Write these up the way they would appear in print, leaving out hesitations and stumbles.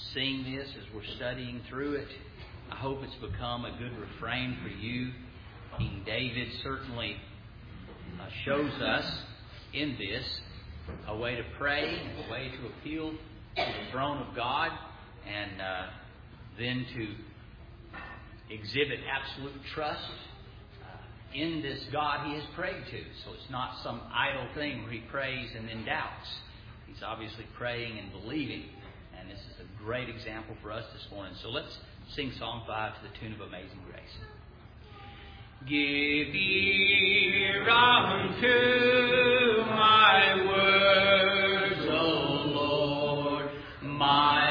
sing this as we're studying through it. I hope it's become a good refrain for you. King David certainly shows us in this a way to pray and a way to appeal to the throne of God, and then to exhibit absolute trust in this God he has prayed to. So it's not some idle thing where he prays and then doubts. He's obviously praying and believing. And this is a great example for us this morning. So let's sing Psalm 5 to the tune of Amazing Grace. Give ear unto my words, O Lord, my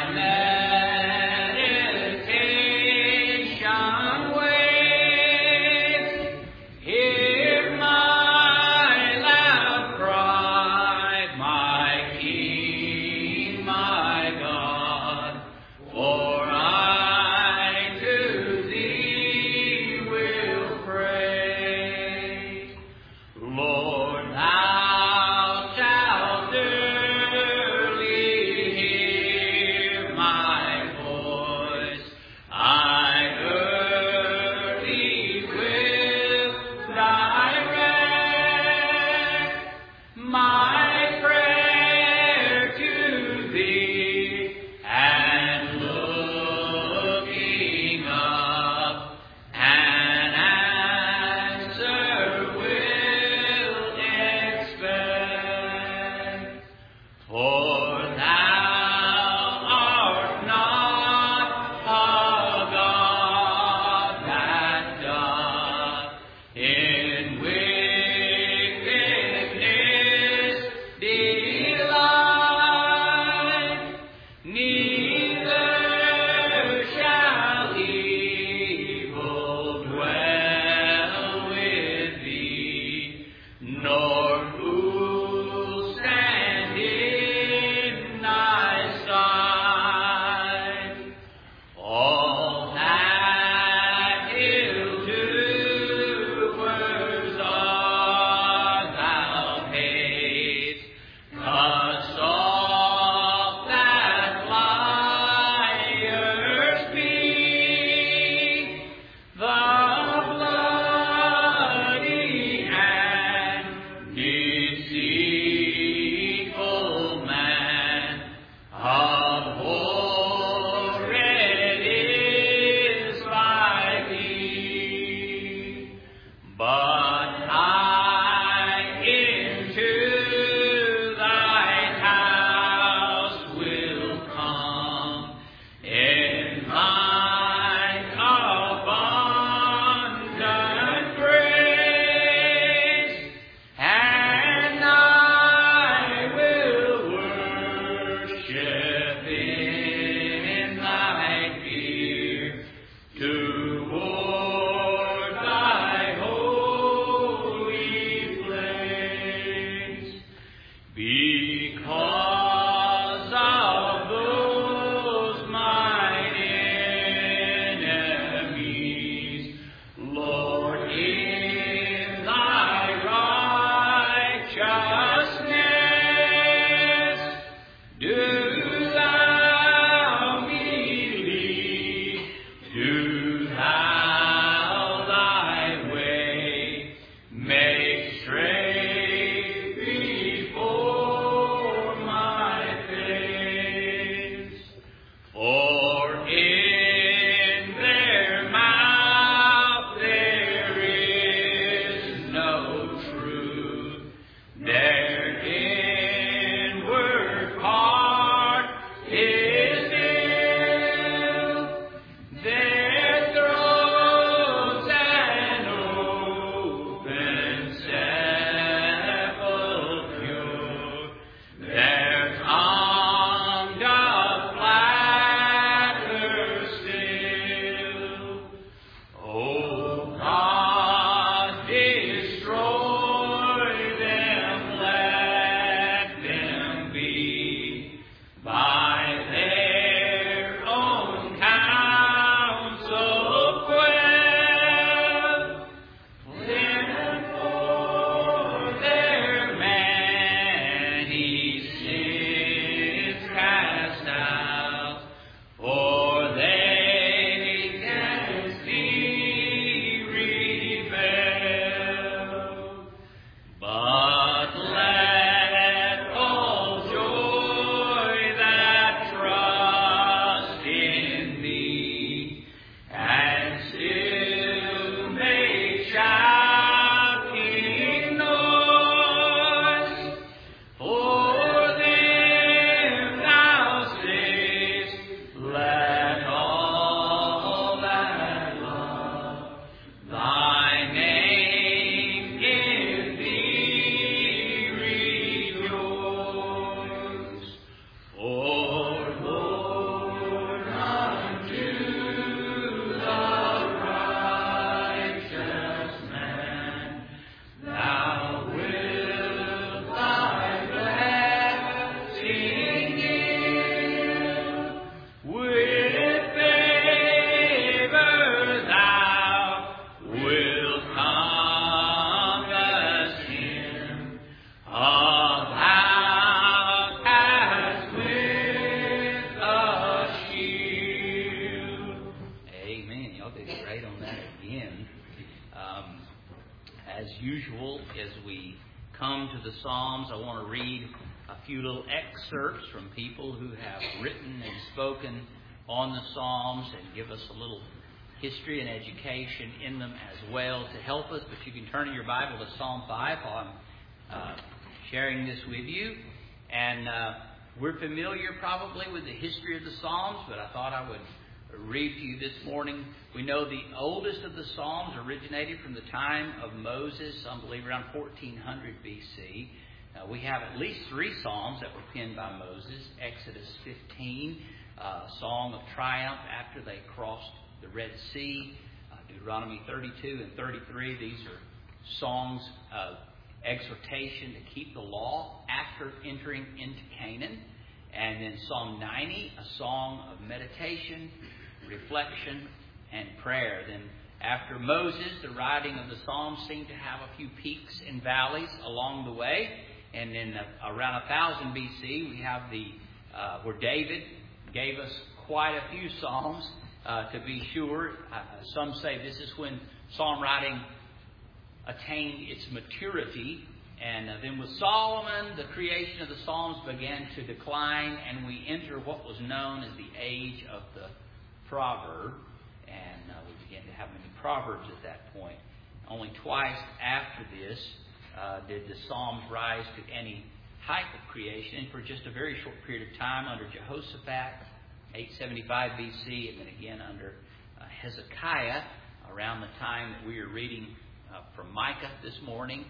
come to the Psalms, I want to read a few little excerpts from people who have written and spoken on the Psalms and give us a little history and education in them as well to help us. But you can turn in your Bible to Psalm 5 while I'm sharing this with you. And we're familiar probably with the history of the Psalms, but I thought I would read to you this morning. We know the oldest of the Psalms originated from the time of Moses, some believe around 1400 BC. We have at least 3 Psalms that were penned by Moses. Exodus 15, Song of Triumph after they crossed the Red Sea. Deuteronomy 32 and 33, these are songs of exhortation to keep the law after entering into Canaan. And then Psalm 90, a song of meditation, reflection, and prayer. Then after Moses, the writing of the Psalms seemed to have a few peaks and valleys along the way. And then around 1000 BC, we have where David gave us quite a few Psalms, to be sure. Some say this is when psalm writing attained its maturity. And then with Solomon, the creation of the Psalms began to decline, and we enter what was known as the age of the proverb. And we began to have many proverbs at that point. Only twice after this did the Psalms rise to any height of creation, and for just a very short period of time under Jehoshaphat, 875 BC, and then again under Hezekiah, around the time that we are reading from Micah this morning.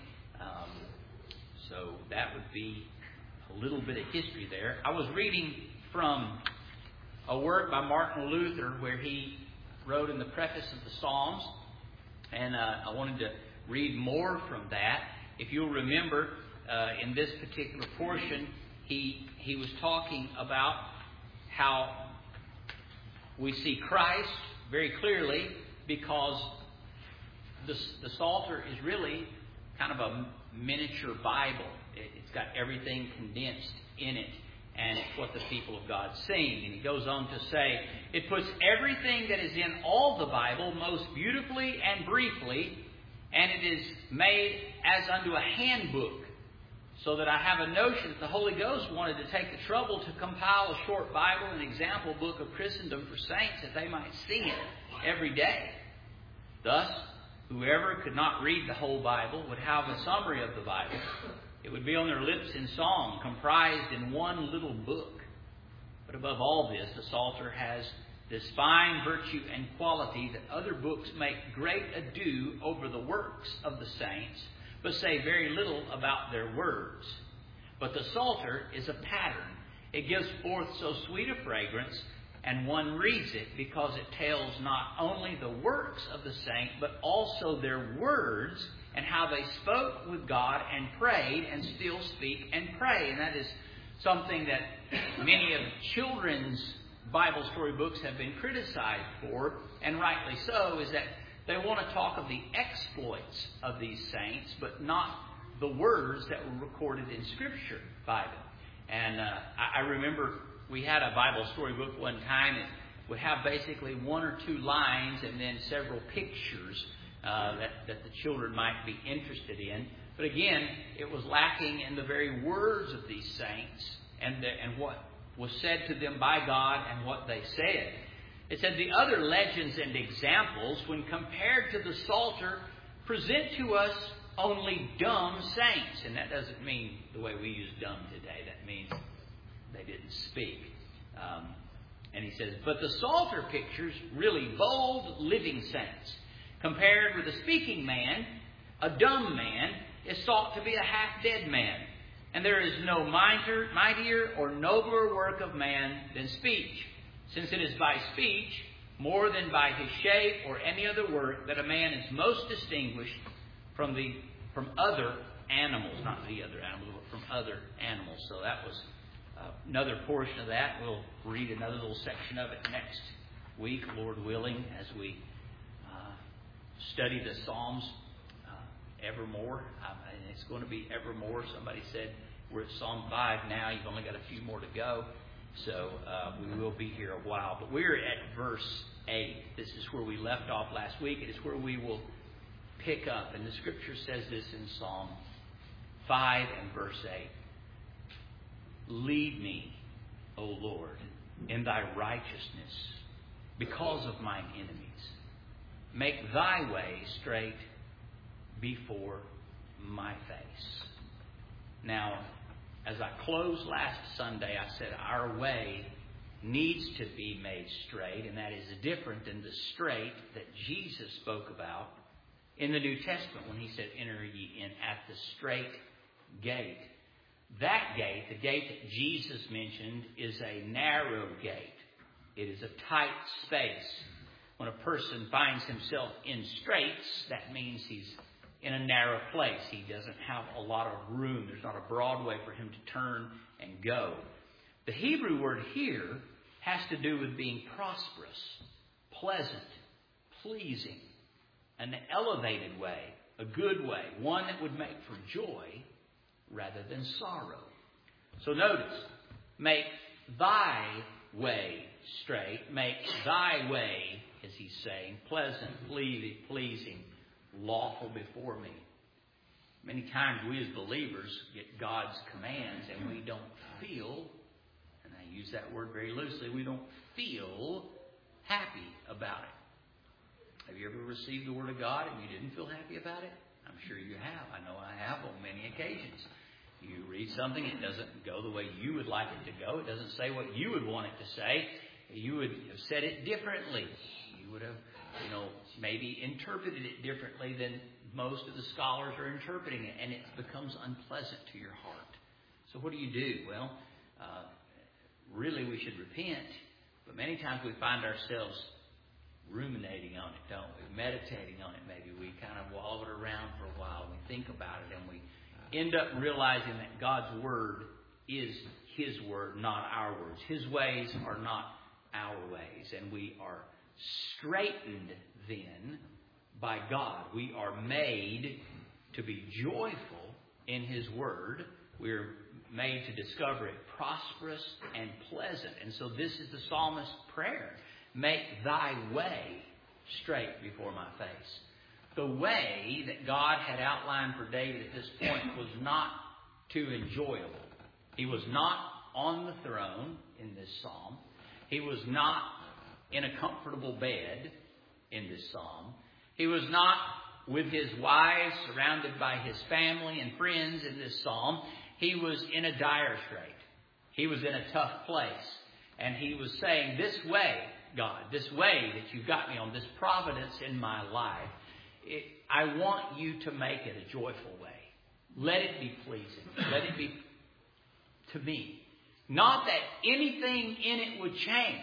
So that would be a little bit of history there. I was reading from a work by Martin Luther where he wrote in the preface of the Psalms, and I wanted to read more from that. If you'll remember, in this particular portion, he was talking about how we see Christ very clearly because the Psalter is really kind of a miniature Bible. It's got everything condensed in it, and it's what the people of God sing. And he goes on to say, it puts everything that is in all the Bible most beautifully and briefly, and it is made as unto a handbook, so that I have a notion that the Holy Ghost wanted to take the trouble to compile a short Bible, an example book of Christendom for saints, that they might sing it every day. Thus, whoever could not read the whole Bible would have a summary of the Bible. It would be on their lips in song, comprised in one little book. But above all this, the Psalter has this fine virtue and quality that other books make great ado over the works of the saints, but say very little about their words. But the Psalter is a pattern. It gives forth so sweet a fragrance, and one reads it because it tells not only the works of the saint, but also their words and how they spoke with God and prayed and still speak and pray. And that is something that many of children's Bible story books have been criticized for, and rightly so, is that they want to talk of the exploits of these saints, but not the words that were recorded in Scripture by them. And I remember we had a Bible storybook one time. It would have basically 1 or 2 lines and then several pictures that the children might be interested in. But again, it was lacking in the very words of these saints and what was said to them by God and what they said. It said the other legends and examples, when compared to the Psalter, present to us only dumb saints. And that doesn't mean the way we use dumb today. That means they didn't speak. And he says, but the Psalter pictures really bold living saints. Compared with a speaking man, a dumb man is thought to be a half-dead man. And there is no mightier or nobler work of man than speech, since it is by speech, more than by his shape or any other work, that a man is most distinguished from other animals. Not the other animals, but from other animals. So that was another portion of that. We'll read another little section of it next week, Lord willing, as we study the Psalms evermore. And it's going to be evermore. Somebody said we're at Psalm 5 now. You've only got a few more to go. So we will be here a while. But we're at verse 8. This is where we left off last week. It is where we will pick up. And the Scripture says this in Psalm 5 and verse 8. Lead me, O Lord, in thy righteousness because of mine enemies. Make thy way straight before my face. Now, as I closed last Sunday, I said our way needs to be made straight, and that is different than the straight that Jesus spoke about in the New Testament when he said, enter ye in at the straight gate. That gate, the gate that Jesus mentioned, is a narrow gate. It is a tight space. When a person finds himself in straits, that means he's in a narrow place. He doesn't have a lot of room. There's not a broad way for him to turn and go. The Hebrew word here has to do with being prosperous, pleasant, pleasing, an elevated way, a good way, one that would make for joy rather than sorrow. So notice, make thy way straight, make thy way, as he's saying, pleasant, pleasing, lawful before me. Many times we as believers get God's commands and we don't feel, and I use that word very loosely, we don't feel happy about it. Have you ever received the Word of God and you didn't feel happy about it? I'm sure you have. I know I have on many occasions. You read something, it doesn't go the way you would like it to go. It doesn't say what you would want it to say. You would have said it differently. You would have, maybe interpreted it differently than most of the scholars are interpreting it, and it becomes unpleasant to your heart. So what do? Well, really we should repent, but many times we find ourselves ruminating on it, don't we? Meditating on it, maybe. We kind of wallow it around for a while. We think about it, and we end up realizing that God's Word is His Word, not our words. His ways are not our ways, and we are straightened then by God. We are made to be joyful in His Word. We're made to discover it prosperous and pleasant. And so this is the psalmist's prayer. Make thy way straight before my face. The way that God had outlined for David at this point was not too enjoyable. He was not on the throne in this psalm. He was not in a comfortable bed in this psalm. He was not with his wives, surrounded by his family and friends in this psalm. He was in a dire strait. He was in a tough place. And he was saying, this way, God, this way that you've got me on, this providence in my life, I want you to make it a joyful way. Let it be pleasing. Let it be to me. Not that anything in it would change,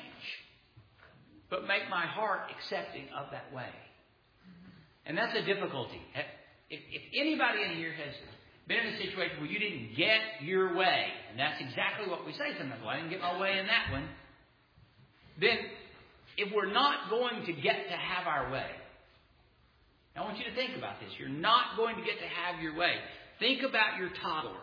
but make my heart accepting of that way. And that's a difficulty. If anybody in here has been in a situation where you didn't get your way, and that's exactly what we say sometimes, well, I didn't get my way in that one, then if we're not going to get to have our way, I want you to think about this. You're not going to get to have your way. Think about your toddler.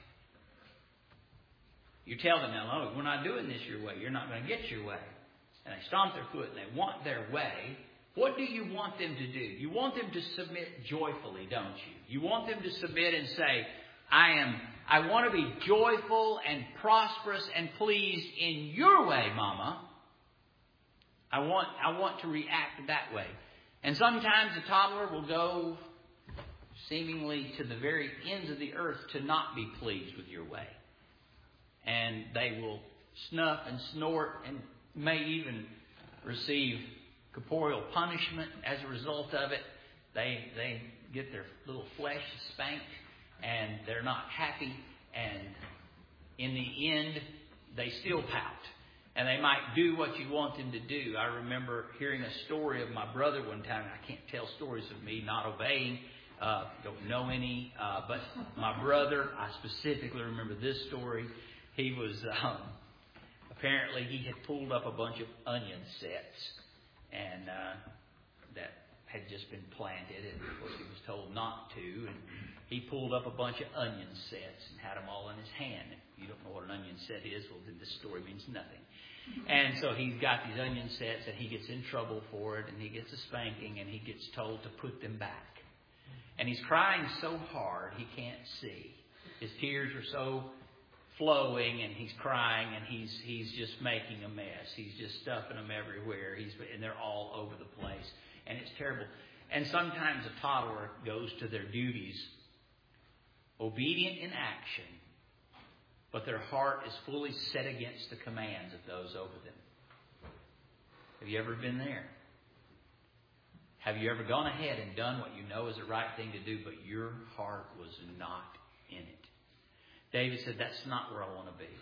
You tell them, no, we're not doing this your way. You're not going to get your way. And they stomp their foot and they want their way. What do you want them to do? You want them to submit joyfully, don't you? You want them to submit and say, I want to be joyful and prosperous and pleased in your way, Mama. I want to react that way. And sometimes the toddler will go seemingly to the very ends of the earth to not be pleased with your way. And they will snuff and snort and may even receive corporeal punishment as a result of it. They get their little flesh spanked and they're not happy. And in the end, they still pout. And they might do what you want them to do. I remember hearing a story of my brother one time. I can't tell stories of me not obeying. Don't know any. But my brother, I specifically remember this story. He was, apparently he had pulled up a bunch of onion sets. And that had just been planted. And of course he was told not to. And he pulled up a bunch of onion sets and had them all in his hand. If you don't know what an onion set is, well then this story means nothing. And so he's got these onion sets and he gets in trouble for it and he gets a spanking and he gets told to put them back. And he's crying so hard he can't see. His tears are so flowing, and he's crying, and he's just making a mess. He's just stuffing them everywhere. And they're all over the place, and it's terrible. And sometimes a toddler goes to their duties, obedient in action, but their heart is fully set against the commands of those over them. Have you ever been there? Have you ever gone ahead and done what you know is the right thing to do, but your heart was not in it? David said, that's not where I want to be.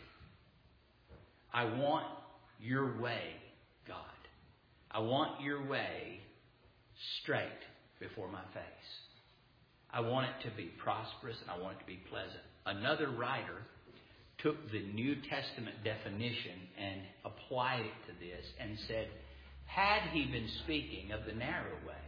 I want your way, God. I want your way straight before my face. I want it to be prosperous, and I want it to be pleasant. Another writer took the New Testament definition and applied it to this and said, had he been speaking of the narrow way,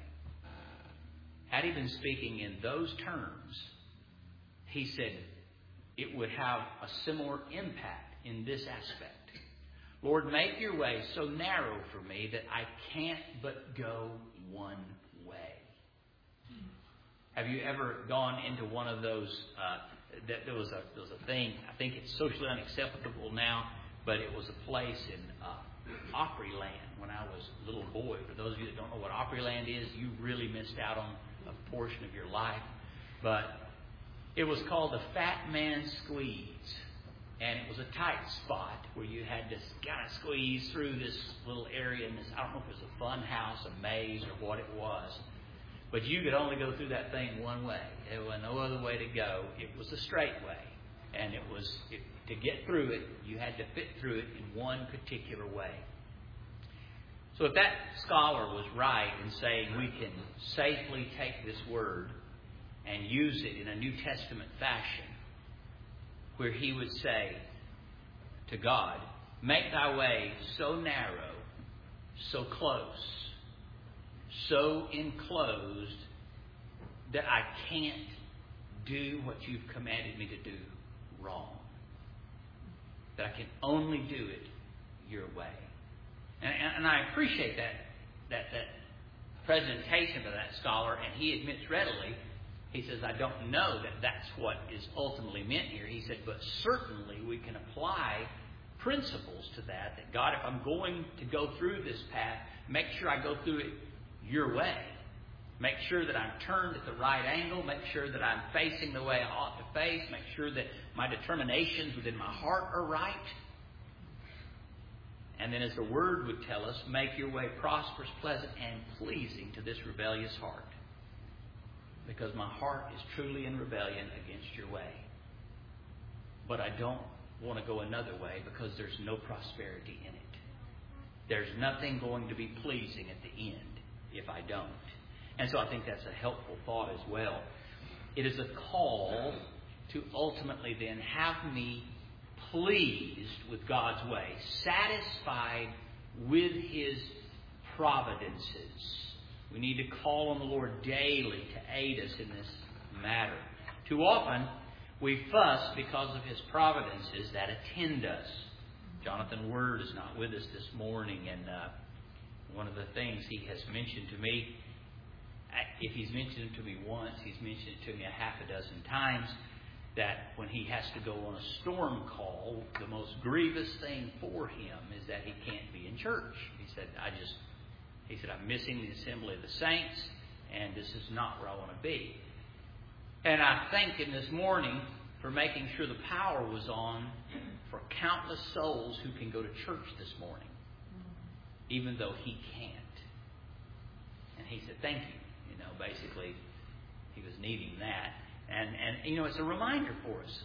had he been speaking in those terms, he said it would have a similar impact in this aspect. Lord, make your way so narrow for me that I can't but go one way. Have you ever gone into one of those? There was a thing. I think it's socially unacceptable now, but it was a place in Opryland when I was a little boy. For those of you that don't know what Opryland is, you really missed out on a portion of your life. But it was called the Fat Man Squeeze. And it was a tight spot where you had to kind of squeeze through this little area. And I don't know if it was a fun house, a maze, or what it was. But you could only go through that thing one way. There was no other way to go. It was a straight way. And to get through it, you had to fit through it in one particular way. So if that scholar was right in saying we can safely take this word and use it in a New Testament fashion, where he would say to God, make thy way so narrow, so close, so enclosed that I can't do what you've commanded me to do wrong. That I can only do it your way. And I appreciate that presentation of that scholar, and he admits readily. He says, I don't know that that's what is ultimately meant here. He said, but certainly we can apply principles to that. That God, if I'm going to go through this path, make sure I go through it your way. Make sure that I'm turned at the right angle. Make sure that I'm facing the way I ought to face. Make sure that my determinations within my heart are right. And then as the Word would tell us, make your way prosperous, pleasant, and pleasing to this rebellious heart. Because my heart is truly in rebellion against your way. But I don't want to go another way because there's no prosperity in it. There's nothing going to be pleasing at the end if I don't. And so I think that's a helpful thought as well. It is a call to ultimately then have me pleased with God's way, satisfied with His providences. We need to call on the Lord daily to aid us in this matter. Too often, we fuss because of His providences that attend us. Jonathan Word is not with us this morning, and one of the things he has mentioned to me, if he's mentioned it to me once, he's mentioned it to me a half a dozen times, that when he has to go on a storm call, the most grievous thing for him is that he can't be in church. He said, I'm missing the assembly of the saints, and this is not where I want to be. And I thank him this morning for making sure the power was on for countless souls who can go to church this morning, even though he can't. And he said, thank you. Basically, he was needing that. And it's a reminder for us.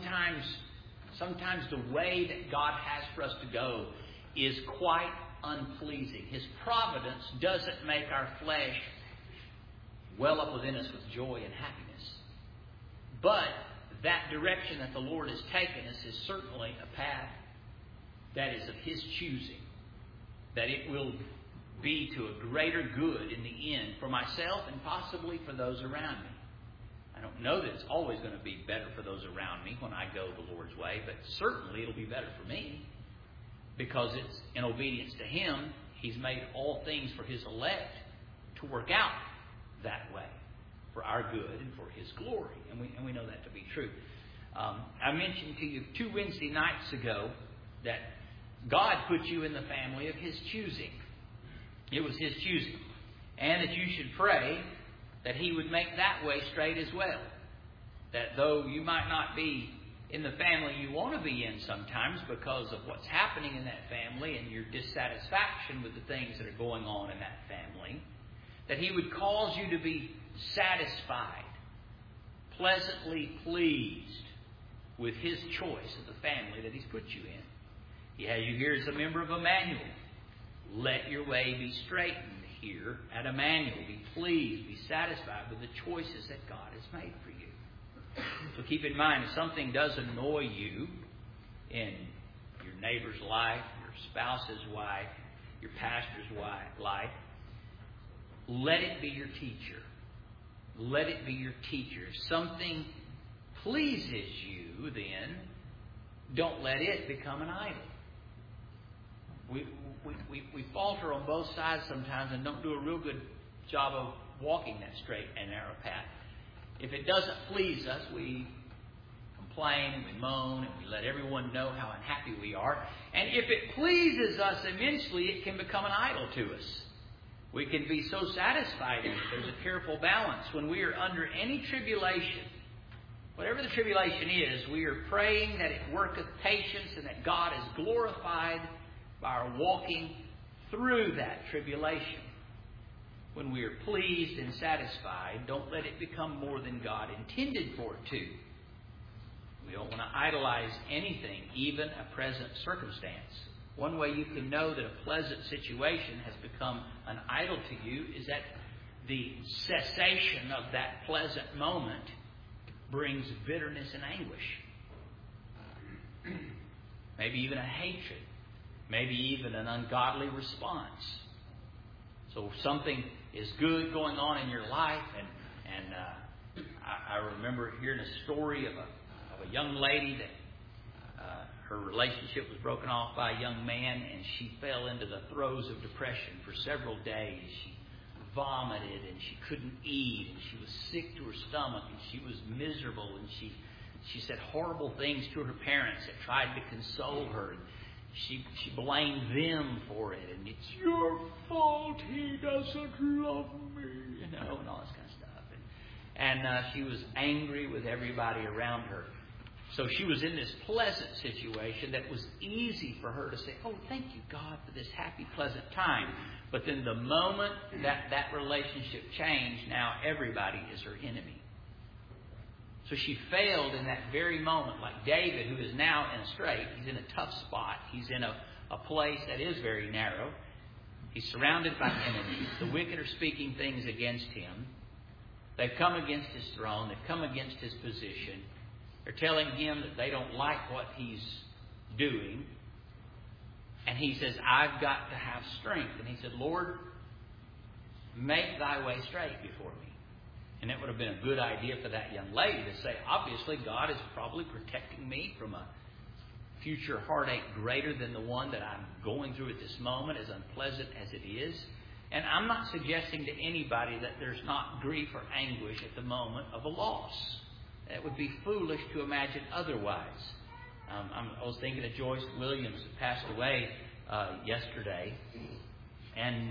Sometimes the way that God has for us to go is quite unpleasing. His providence doesn't make our flesh well up within us with joy and happiness. But that direction that the Lord has taken us is certainly a path that is of His choosing. That it will be to a greater good in the end for myself and possibly for those around me. I don't know that it's always going to be better for those around me when I go the Lord's way, but certainly it'll be better for me. Because it's in obedience to Him, He's made all things for His elect to work out that way, for our good and for His glory. And we know that to be true. I mentioned to you 2 Wednesday nights ago that God put you in the family of His choosing. It was His choosing. And that you should pray that He would make that way straight as well. That though you might not be in the family you want to be in sometimes because of what's happening in that family and your dissatisfaction with the things that are going on in that family, that He would cause you to be satisfied, pleasantly pleased with His choice of the family that He's put you in. He has you here as a member of Emmanuel. Let your way be straightened here at Emmanuel. Be pleased, be satisfied with the choices that God has made for you. So keep in mind, if something does annoy you in your neighbor's life, your spouse's wife, your pastor's life, let it be your teacher. Let it be your teacher. If something pleases you, then don't let it become an idol. We falter on both sides sometimes and don't do a real good job of walking that straight and narrow path. If it doesn't please us, we complain and we moan and we let everyone know how unhappy we are. And if it pleases us immensely, it can become an idol to us. We can be so satisfied in it. There's a careful balance. When we are under any tribulation, whatever the tribulation is, we are praying that it worketh patience and that God is glorified by our walking through that tribulation. When we are pleased and satisfied, don't let it become more than God intended for it to. We don't want to idolize anything, even a present circumstance. One way you can know that a pleasant situation has become an idol to you is that the cessation of that pleasant moment brings bitterness and anguish. Maybe even a hatred. Maybe even an ungodly response. So if something is good going on in your life, and I remember hearing a story of a young lady that her relationship was broken off by a young man, and she fell into the throes of depression for several days. She vomited, and she couldn't eat, and she was sick to her stomach, and she was miserable, and she said horrible things to her parents that tried to console her. She blamed them for it, and it's your fault, he doesn't love me, and all this kind of stuff. And she was angry with everybody around her. So she was in this pleasant situation that was easy for her to say, oh, thank you, God, for this happy, pleasant time. But then the moment that relationship changed, now everybody is her enemy. So she failed in that very moment, like David, who is now in a strait. He's in a tough spot. He's in a place that is very narrow. He's surrounded by enemies. The wicked are speaking things against him. They've come against his throne. They've come against his position. They're telling him that they don't like what he's doing. And he says, I've got to have strength. And he said, Lord, make thy way straight before me. And it would have been a good idea for that young lady to say, obviously, God is probably protecting me from a future heartache greater than the one that I'm going through at this moment, as unpleasant as it is. And I'm not suggesting to anybody that there's not grief or anguish at the moment of a loss. It would be foolish to imagine otherwise. I was thinking of Joyce Williams, who passed away yesterday. And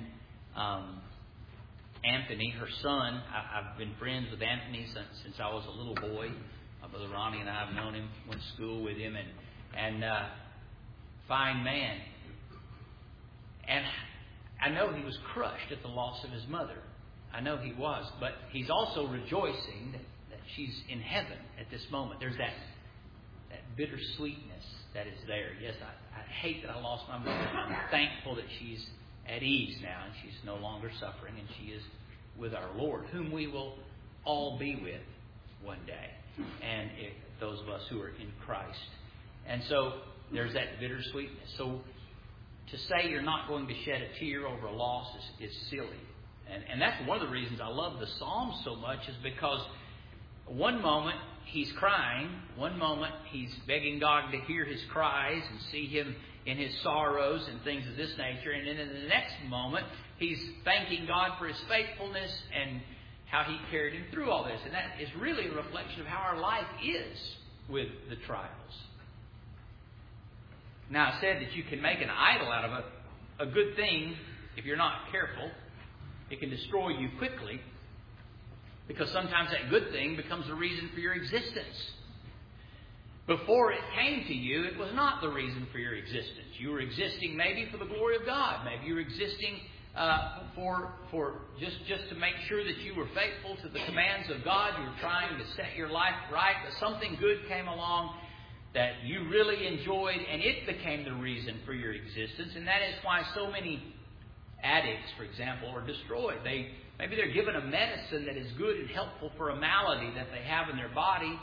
Anthony, her son, I've been friends with Anthony since I was a little boy. Brother Ronnie and I have known him, went to school with him, and fine man. And I know he was crushed at the loss of his mother. I know he was, but he's also rejoicing that she's in heaven at this moment. There's that bittersweetness that is there. Yes, I hate that I lost my mother. I'm thankful that she's at ease now, and she's no longer suffering, and she is with our Lord, whom we will all be with one day, and those of us who are in Christ. And so there's that bittersweetness. So to say you're not going to shed a tear over a loss is silly. And that's one of the reasons I love the Psalms so much, is because one moment he's crying, one moment he's begging God to hear his cries and see him in his sorrows and things of this nature. And then in the next moment, he's thanking God for his faithfulness and how he carried him through all this. And that is really a reflection of how our life is. with the trials. Now, I said that you can make an idol out of a good thing if you're not careful. It can destroy you quickly because sometimes that good thing becomes the reason for your existence. Before it came to you, it was not the reason for your existence. You were existing maybe for the glory of God. Maybe you were existing for just to make sure that you were faithful to the commands of God. You were trying to set your life right. But something good came along that you really enjoyed, and it became the reason for your existence. And that is why so many addicts, for example, are destroyed. Maybe they're given a medicine that is good and helpful for a malady that they have in their body,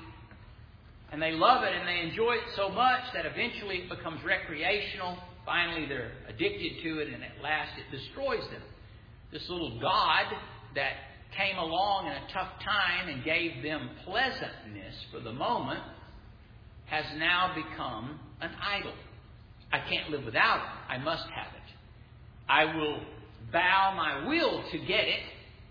and they love it and they enjoy it so much that eventually it becomes recreational. Finally, they're addicted to it, and at last it destroys them. This little God that came along in a tough time and gave them pleasantness for the moment has now become an idol. I can't live without it. I must have it. I will bow my will to get it,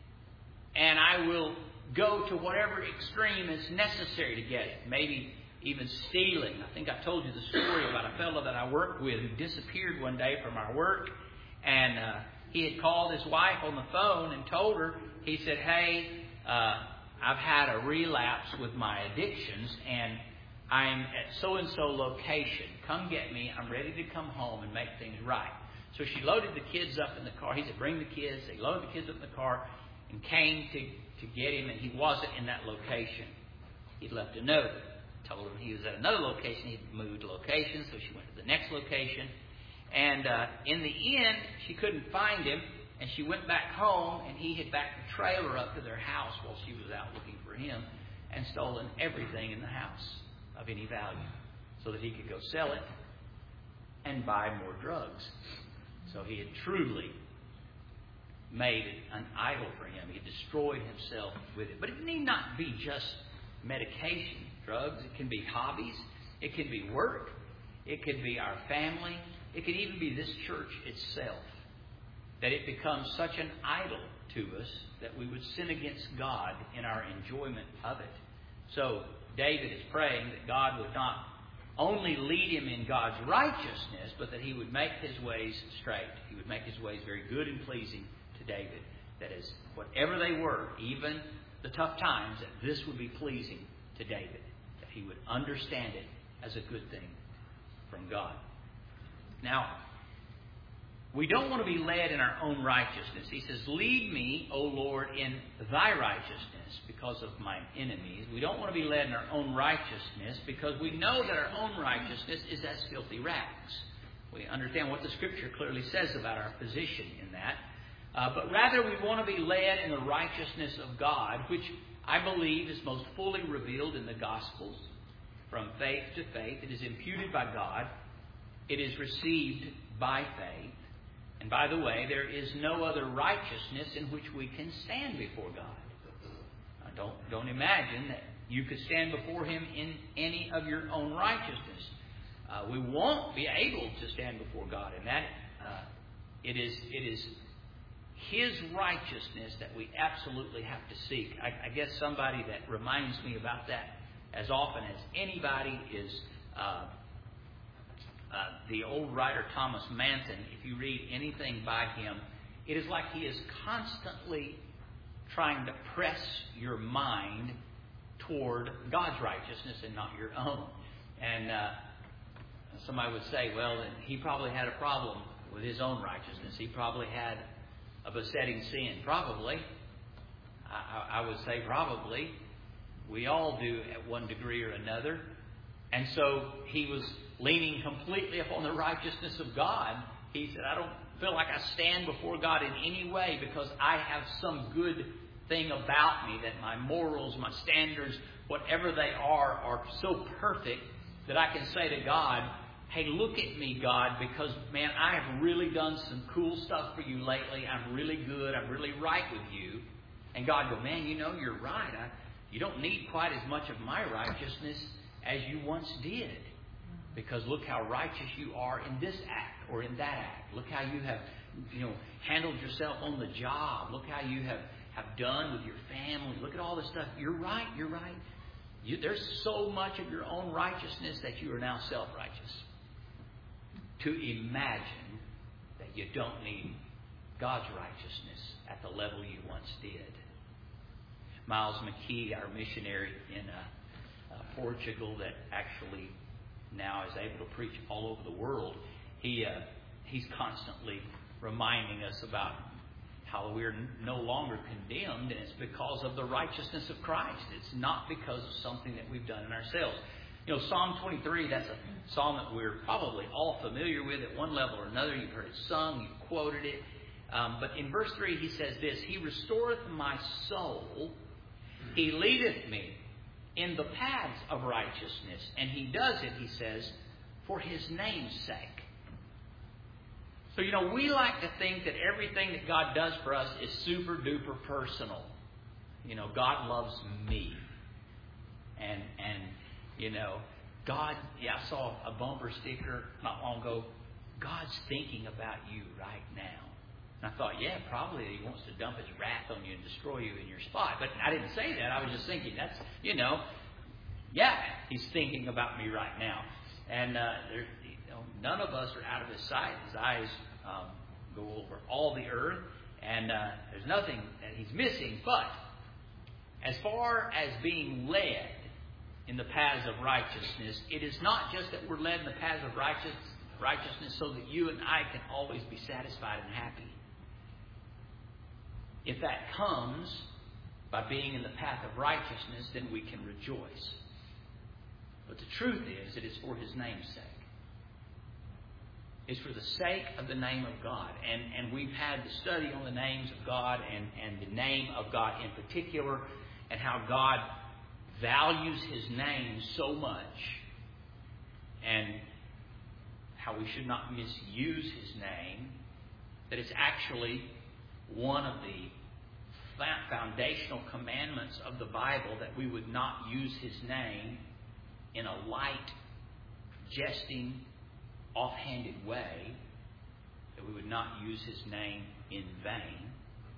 and I will go to whatever extreme is necessary to get it. Maybe even stealing. I think I told you the story about a fellow that I worked with who disappeared one day from our work, and he had called his wife on the phone and told her, he said, "Hey, I've had a relapse with my addictions, and I'm at so-and-so location. Come get me. I'm ready to come home and make things right." So she loaded the kids up in the car. He said, "Bring the kids." They loaded the kids up in the car and came to get him, and he wasn't in that location. He'd left a note. Told him he was at another location. He'd moved location, so she went to the next location. And in the end, she couldn't find him, and she went back home, and he had backed the trailer up to their house while she was out looking for him and stolen everything in the house of any value so that he could go sell it and buy more drugs. So he had truly made it an idol for him. He destroyed himself with it. But it need not be just medication, drugs. It can be hobbies. It can be work. It could be our family. It could even be this church itself. That it becomes such an idol to us that we would sin against God in our enjoyment of it. So David is praying that God would not only lead him in God's righteousness, but that he would make his ways straight. He would make his ways very good and pleasing to David. That is, whatever they were, even the tough times, that this would be pleasing to David. That he would understand it as a good thing from God. Now, we don't want to be led in our own righteousness. He says, "Lead me, O Lord, in thy righteousness because of mine enemies." We don't want to be led in our own righteousness because we know that our own righteousness is as filthy rags. We understand what the Scripture clearly says about our position in that. But rather we want to be led in the righteousness of God, which I believe is most fully revealed in the Gospels from faith to faith. It is imputed by God. It is received by faith. And by the way, there is no other righteousness in which we can stand before God. Don't imagine that you could stand before Him in any of your own righteousness. We won't be able to stand before God in that. It is His righteousness that we absolutely have to seek. I guess somebody that reminds me about that as often as anybody is the old writer Thomas Manton. If you read anything by him, it is like he is constantly trying to press your mind toward God's righteousness and not your own. And somebody would say, well, he probably had a problem with his own righteousness. He probably had a besetting sin. Probably. I would say probably. We all do at one degree or another. And so he was leaning completely upon the righteousness of God. He said, I don't feel like I stand before God in any way because I have some good thing about me, that my morals, my standards, whatever they are so perfect that I can say to God, hey, look at me, God, because, man, I have really done some cool stuff for you lately. I'm really good. I'm really right with you. And God go, man, you're right. You don't need quite as much of my righteousness as you once did. Because look how righteous you are in this act or in that act. Look how you have, handled yourself on the job. Look how you have done with your family. Look at all this stuff. You're right. there's so much of your own righteousness that you are now self-righteous. To imagine that you don't need God's righteousness at the level you once did. Miles McKee, our missionary in Portugal that actually now is able to preach all over the world, he's constantly reminding us about how we're no longer condemned, and it's because of the righteousness of Christ. It's not because of something that we've done in ourselves. Psalm 23, that's a psalm that we're probably all familiar with at one level or another. You've heard it sung, you've quoted it. But in verse 3 he says this, He restoreth my soul, He leadeth me in the paths of righteousness. And He does it, he says, for His name's sake. So, we like to think that everything that God does for us is super duper personal. God loves me. And God, I saw a bumper sticker not long ago, God's thinking about you right now. And I thought, yeah, probably He wants to dump His wrath on you and destroy you in your spot. But I didn't say that. I was just thinking, that's, yeah, He's thinking about me right now. And none of us are out of His sight. His eyes go over all the earth, and there's nothing that He's missing. But as far as being led in the paths of righteousness, it is not just that we're led in the paths of righteousness so that you and I can always be satisfied and happy. If that comes by being in the path of righteousness, then we can rejoice. But the truth is, it is for His name's sake. It's for the sake of the name of God. And we've had the study on the names of God and the name of God in particular, and how God values His name so much, and how we should not misuse His name, that it's actually one of the foundational commandments of the Bible that we would not use His name in a light, jesting, offhanded way, that we would not use His name in vain.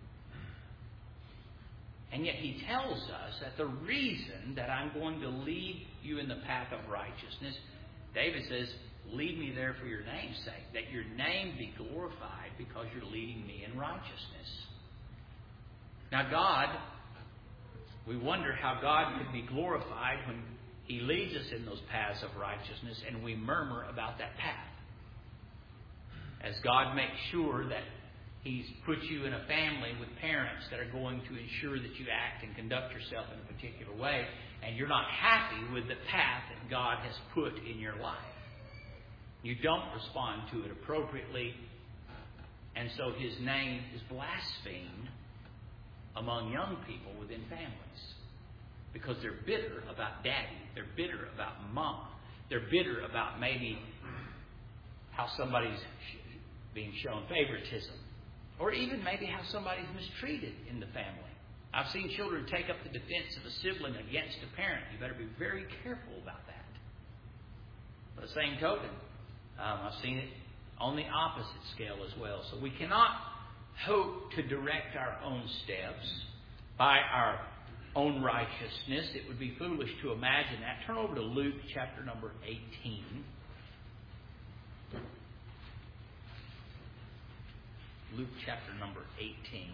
And yet He tells us that the reason that I'm going to lead you in the path of righteousness, David says, lead me there for your name's sake, that your name be glorified because you're leading me in righteousness. Now God, we wonder how God could be glorified when He leads us in those paths of righteousness and we murmur about that path. As God makes sure that He's put you in a family with parents that are going to ensure that you act and conduct yourself in a particular way, and you're not happy with the path that God has put in your life. You don't respond to it appropriately, and so His name is blasphemed among young people within families. Because they're bitter about daddy. They're bitter about mom. They're bitter about maybe how somebody's being shown favoritism. Or even maybe how somebody's mistreated in the family. I've seen children take up the defense of a sibling against a parent. You better be very careful about that. By the same token, I've seen it on the opposite scale as well. So we cannot hope to direct our own steps by our own righteousness. It would be foolish to imagine that. Turn over to Luke chapter number 18. Luke chapter number 18.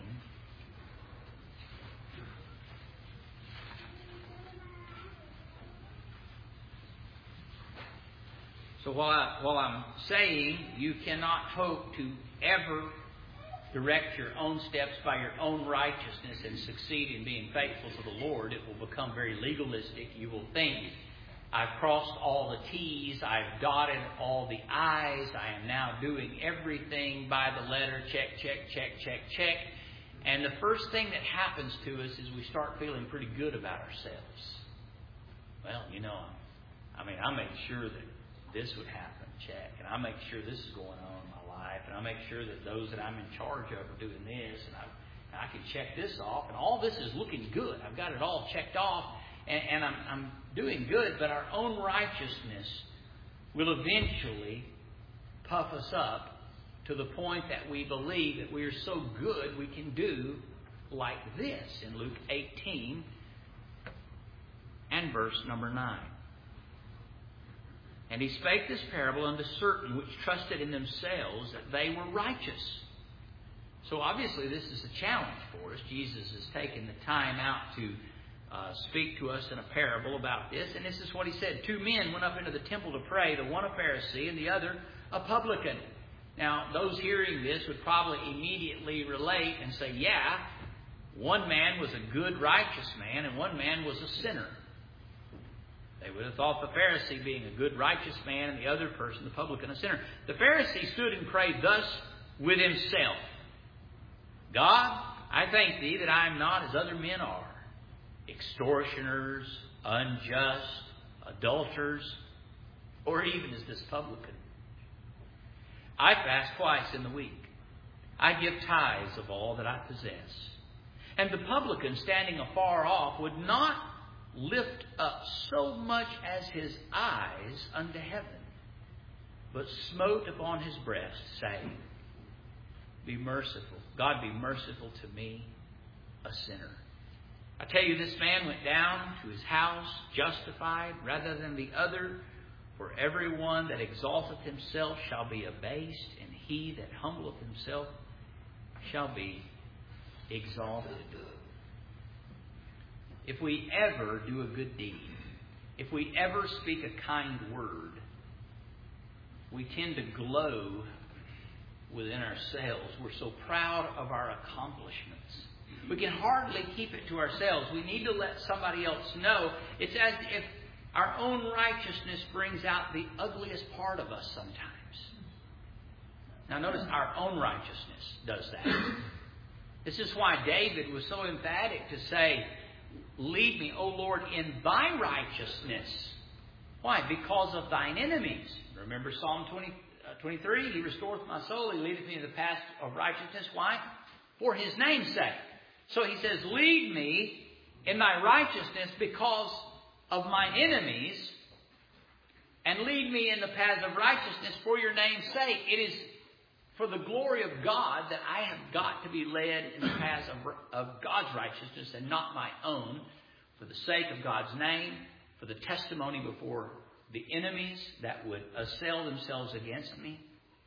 So while I'm saying you cannot hope to ever direct your own steps by your own righteousness and succeed in being faithful to the Lord, it will become very legalistic. You will think, I've crossed all the T's, I've dotted all the I's, I am now doing everything by the letter, check, check, check, check, check. And the first thing that happens to us is we start feeling pretty good about ourselves. Well, I made sure that this would happen, check. And I make sure this is going on in my life. And I make sure that those that I'm in charge of are doing this. And I can check this off. And all this is looking good. I've got it all checked off. And I'm doing good. But our own righteousness will eventually puff us up to the point that we believe that we are so good we can do like this in Luke 18. and verse number 9. And he spake this parable unto certain which trusted in themselves that they were righteous. So obviously this is a challenge for us. Jesus has taken the time out to speak to us in a parable about this. And this is what he said. 2 men went up into the temple to pray, the one a Pharisee and the other a publican. Now, those hearing this would probably immediately relate and say, yeah, one man was a good, righteous man, and one man was a sinner. They would have thought the Pharisee being a good, righteous man, and the other person, the publican, a sinner. The Pharisee stood and prayed thus with himself. God, I thank thee that I am not as other men are, extortioners, unjust, adulterers, or even as this publican. I fast twice in the week. I give tithes of all that I possess. And the publican, standing afar off, would not lift up so much as his eyes unto heaven, but smote upon his breast, saying, Be merciful. God, be merciful to me, a sinner. I tell you, this man went down to his house justified rather than the other. For everyone that exalteth himself shall be abased, and he that humbleth himself shall be exalted. If we ever do a good deed, if we ever speak a kind word, we tend to glow within ourselves. We're so proud of our accomplishments. We can hardly keep it to ourselves. We need to let somebody else know. It's as if our own righteousness brings out the ugliest part of us sometimes. Now notice, our own righteousness does that. This is why David was so emphatic to say, Lead me, O Lord, in thy righteousness. Why? Because of thine enemies. Remember Psalm 23? He restoreth my soul. He leadeth me in the path of righteousness. Why? For his name's sake. So he says, Lead me in thy righteousness because of my enemies, and lead me in the path of righteousness for your name's sake. It is for the glory of God that I have got to be led in the path of God's righteousness and not my own, for the sake of God's name, for the testimony before the enemies that would assail themselves against me.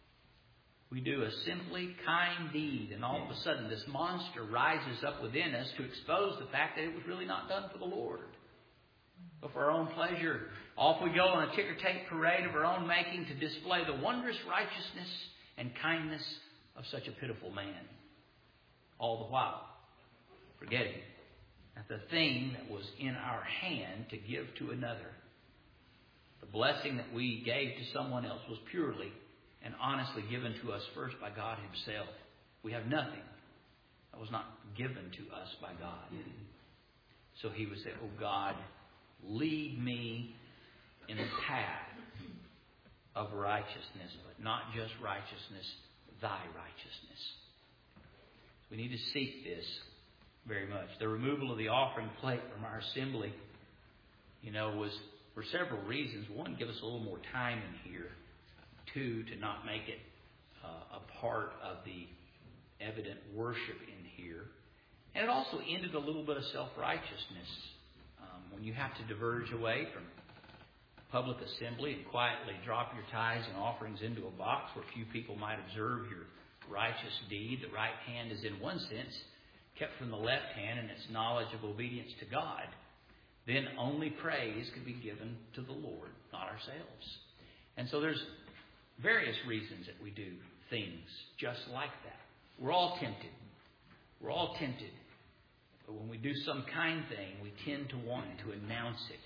We do a simply kind deed, and all of a sudden this monster rises up within us to expose the fact that it was really not done for the Lord, but for our own pleasure. Off we go on a ticker tape parade of our own making to display the wondrous righteousness and kindness of such a pitiful man. All the while forgetting that the thing that was in our hand to give to another, the blessing that we gave to someone else, was purely and honestly given to us first by God Himself. We have nothing that was not given to us by God. So he would say, Oh God, lead me in the path of righteousness, but not just righteousness, thy righteousness. We need to seek this very much. The removal of the offering plate from our assembly, was for several reasons. One, give us a little more time in here. Two, to not make it a part of the evident worship in here. And it also ended a little bit of self-righteousness. When you have to diverge away from public assembly and quietly drop your tithes and offerings into a box where few people might observe your righteous deed, the right hand is in one sense kept from the left hand in its knowledge of obedience to God, then only praise can be given to the Lord, not ourselves. And so there's various reasons that we do things just like that. We're all tempted. We're all tempted. But when we do some kind thing, we tend to want to announce it.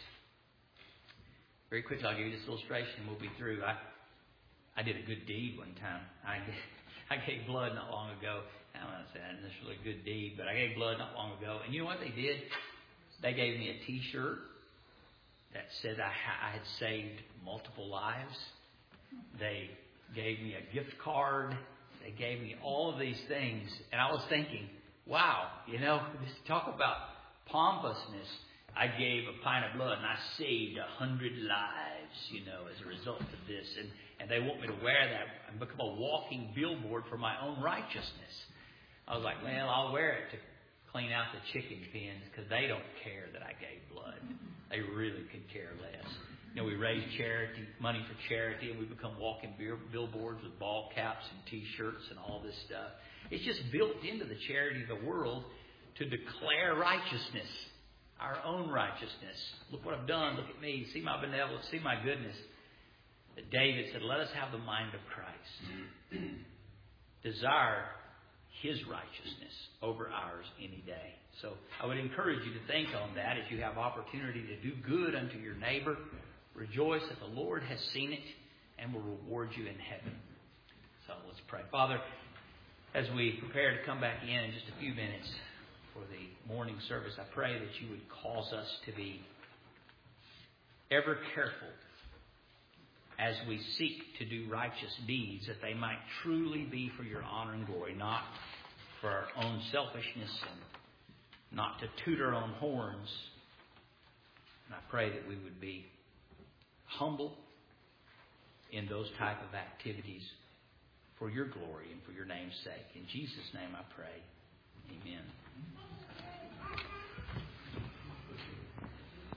Very quickly, I'll give you this illustration and we'll be through. I did a good deed one time. I gave blood not long ago. I don't want to say that this was a good deed, but I gave blood not long ago. And you know what they did? They gave me a T-shirt that said I had saved multiple lives. They gave me a gift card. They gave me all of these things. And I was thinking, wow, just talk about pompousness. I gave a pint of blood and I saved 100 lives, as a result of this. And they want me to wear that and become a walking billboard for my own righteousness. I was like, well, I'll wear it to clean out the chicken pens because they don't care that I gave blood. They really could care less. We raise money for charity, and we become walking billboards with ball caps and T-shirts and all this stuff. It's just built into the charity of the world to declare righteousness, our own righteousness. Look what I've done. Look at me. See my benevolence. See my goodness. That David said, let us have the mind of Christ. Desire His righteousness over ours any day. So I would encourage you to think on that as you have opportunity to do good unto your neighbor. Rejoice that the Lord has seen it and will reward you in heaven. So let's pray. Father, as we prepare to come back in just a few minutes for the morning service, I pray that you would cause us to be ever careful as we seek to do righteous deeds, that they might truly be for your honor and glory, not for our own selfishness and not to toot our own horns. And I pray that we would be humble in those type of activities for your glory and for your name's sake. In Jesus' name I pray. Amen.